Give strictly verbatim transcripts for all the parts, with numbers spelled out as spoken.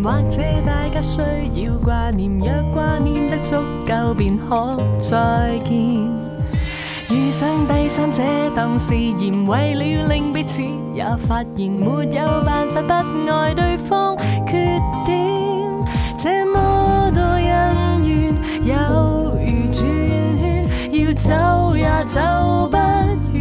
或者大家需要掛念，若掛念得足夠便可再見。遇上第三者當試驗，為了令彼此也發現沒有辦法不愛對方缺點，這麼多恩怨有如轉圈，要走也走不遠，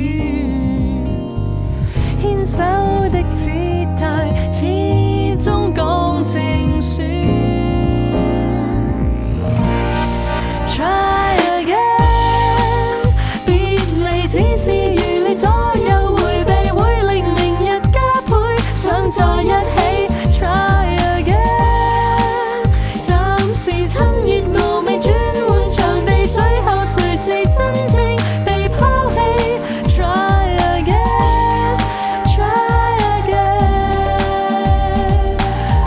牽手的姿態始終講正選。Try again， 別離只是如你左右迴避，會令明日加倍想在一起。Try again， 暫時親熱無味轉換場地，最後誰是真正被拋棄？Try again， try again，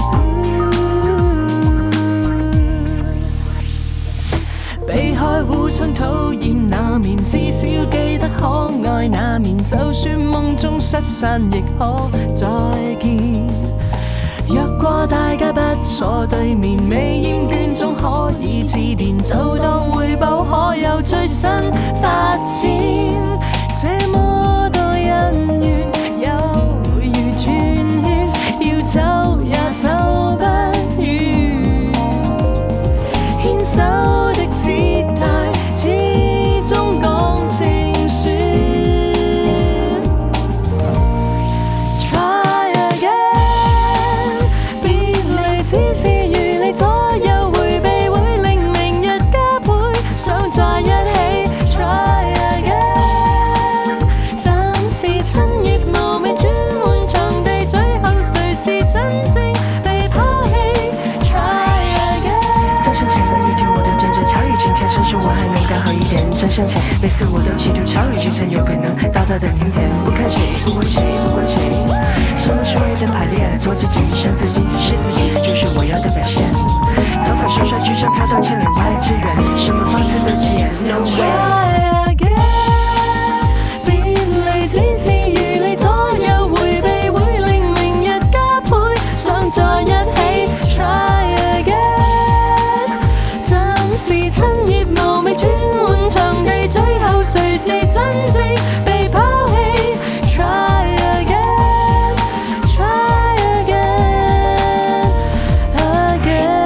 避開互相討厭那面，至少記得可愛那面，就算夢中失散亦可再見。若果大家不坐對面，未厭倦總可以致電，就當匯報可有最新發展。這麼多恩怨有如轉圈，要走也走不遠，牽手的姿態始終講正選。Try again， 別離只是如你左右迴避，會令明日加倍想在一起。Try again， 暫時親熱無味轉換場地，最後誰是真正被拋棄？Try again。 站上前了一天，我的真正巧遇今天，甚至我还能更好一点。站上前，每次我都企图巧遇今生有可能到达的明天。不看谁，不管谁，不管谁。什么是我的排列？做自己，生自己，是自己，就是我要的表现。头发甩甩，去上飘到千里外资源，什么方式都直言 ，No way。 Try again， 別離只是如你左右迴避，會令明日加倍想在一起。Try again， 暫時親熱無味轉換場地，最後誰是真正被拋棄？Try again， try again again。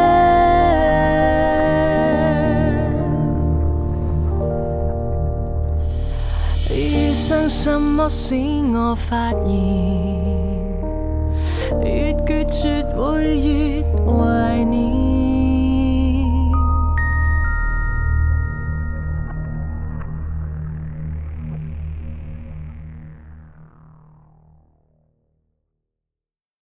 遇上什麼使我發現，越決絕會越懷念。